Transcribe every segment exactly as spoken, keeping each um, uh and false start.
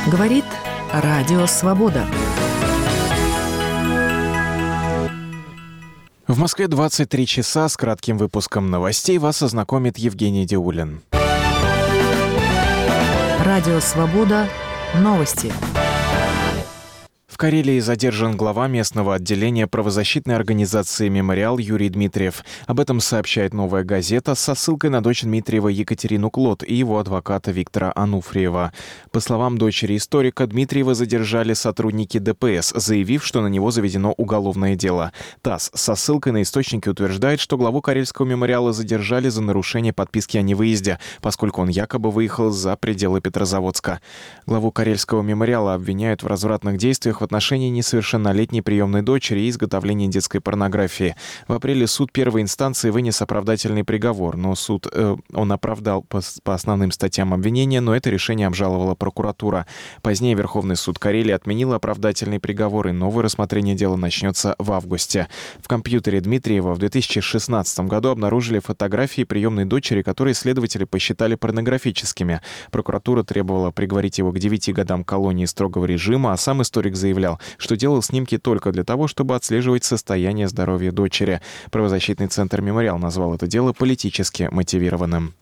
Говорит Радио Свобода. В Москве двадцать три часа. С кратким выпуском новостей вас ознакомит Евгений Диулин. Радио Свобода. Новости. В Карелии задержан глава местного отделения правозащитной организации «Мемориал» Юрий Дмитриев. Об этом сообщает «Новая газета» со ссылкой на дочь Дмитриева Екатерину Клод и его адвоката Виктора Ануфриева. По словам дочери историка, Дмитриева задержали сотрудники ДПС, заявив, что на него заведено уголовное дело. ТАСС со ссылкой на источники утверждает, что главу Карельского мемориала задержали за нарушение подписки о невыезде, поскольку он якобы выехал за пределы Петрозаводска. Главу Карельского мемориала обвиняют в развратных действиях в отношении несовершеннолетней приемной дочери и изготовлении детской порнографии. В апреле суд первой инстанции вынес оправдательный приговор, но суд э, он оправдал по, по основным статьям обвинения, но это решение обжаловала прокуратура. Позднее Верховный суд Карелии отменил оправдательный приговор, и новое рассмотрение дела начнется в августе. В компьютере Дмитриева в две тысячи шестнадцатом году обнаружили фотографии приемной дочери, которые следователи посчитали порнографическими. Прокуратура требовала приговорить его к девяти годам колонии строгого режима, а сам историк заявлял, что делал снимки только для того, чтобы отслеживать состояние здоровья дочери. Правозащитный центр «Мемориал» назвал это дело политически мотивированным.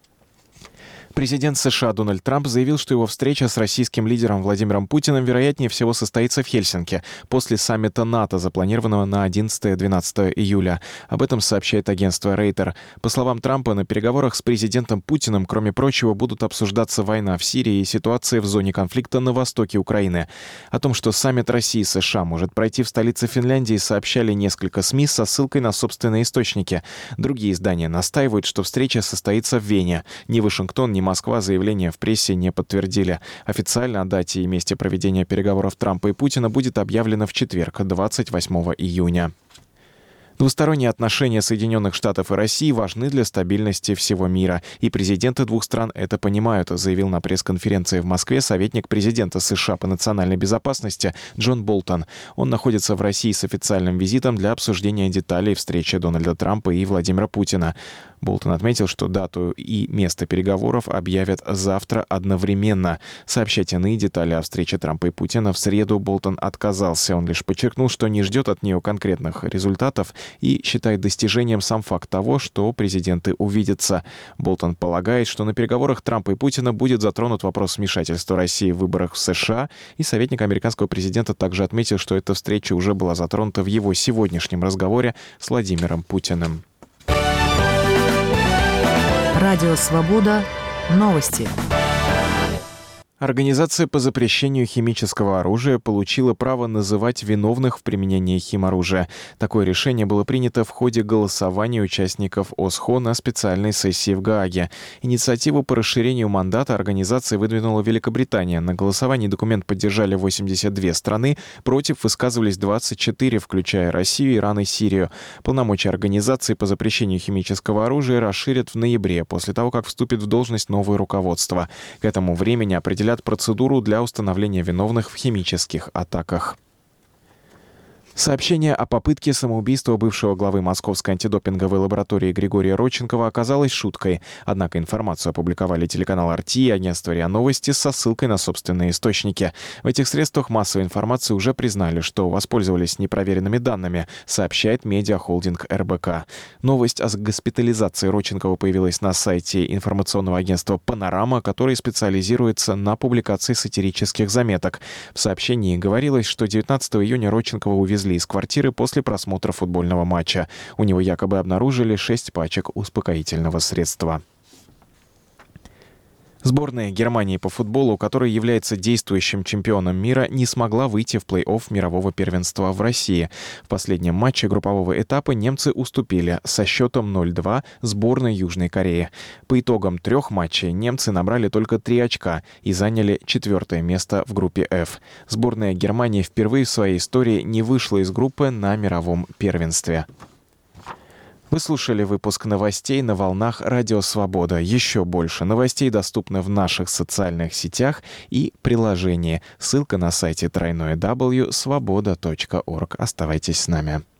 Президент США Дональд Трамп заявил, что его встреча с российским лидером Владимиром Путиным вероятнее всего состоится в Хельсинки после саммита НАТО, запланированного на одиннадцатое-двенадцатое июля. Об этом сообщает агентство Рейтер. По словам Трампа, на переговорах с президентом Путиным, кроме прочего, будут обсуждаться война в Сирии и ситуация в зоне конфликта на востоке Украины. О том, что саммит России и США может пройти в столице Финляндии, сообщали несколько СМИ со ссылкой на собственные источники. Другие издания настаивают, что встреча состоится в Вене. Ни Вашингтон, ни Москва заявления в прессе не подтвердили. Официально о дате и месте проведения переговоров Трампа и Путина будет объявлено в четверг, двадцать восьмого июня. Двусторонние отношения Соединенных Штатов и России важны для стабильности всего мира, и президенты двух стран это понимают, заявил на пресс-конференции в Москве советник президента США по национальной безопасности Джон Болтон. Он находится в России с официальным визитом для обсуждения деталей встречи Дональда Трампа и Владимира Путина. Болтон отметил, что дату и место переговоров объявят завтра одновременно. Сообщать иные детали о встрече Трампа и Путина в среду Болтон отказался. Он лишь подчеркнул, что не ждет от нее конкретных результатов и считает достижением сам факт того, что президенты увидятся. Болтон полагает, что на переговорах Трампа и Путина будет затронут вопрос вмешательства России в выборах в США, и советник американского президента также отметил, что эта встреча уже была затронута в его сегодняшнем разговоре с Владимиром Путиным. Радио Свобода. Новости. Организация по запрещению химического оружия получила право называть виновных в применении химоружия. Такое решение было принято в ходе голосования участников ОСХО на специальной сессии в Гааге. Инициативу по расширению мандата организации выдвинула Великобритания. На голосовании документ поддержали восемьдесят две страны, против высказывались двадцать четыре, включая Россию, Иран и Сирию. Полномочия организации по запрещению химического оружия расширят в ноябре, после того, как вступит в должность новое руководство. К этому времени определят процедуру для установления виновных в химических атаках. Сообщение о попытке самоубийства бывшего главы Московской антидопинговой лаборатории Григория Родченкова оказалось шуткой. Однако информацию опубликовали телеканал эр тэ и агентство РИА Новости со ссылкой на собственные источники. В этих средствах массовой информации уже признали, что воспользовались непроверенными данными, сообщает медиахолдинг эр бэ ка. Новость о госпитализации Родченкова появилась на сайте информационного агентства «Панорама», который специализируется на публикации сатирических заметок. В сообщении говорилось, что девятнадцатого июня Родченкова увезли из квартиры после просмотра футбольного матча. У него якобы обнаружили шесть пачек успокоительного средства. Сборная Германии по футболу, которая является действующим чемпионом мира, не смогла выйти в плей-офф мирового первенства в России. В последнем матче группового этапа немцы уступили со счетом ноль-два сборной Южной Кореи. По итогам трех матчей немцы набрали только три очка и заняли четвертое место в группе F. Сборная Германии впервые в своей истории не вышла из группы на мировом первенстве. Вы слушали выпуск новостей на волнах Радио Свобода. Еще больше новостей доступны в наших социальных сетях и приложении. Ссылка на сайте дабл ю дабл ю дабл ю точка свобода точка орг. Оставайтесь с нами.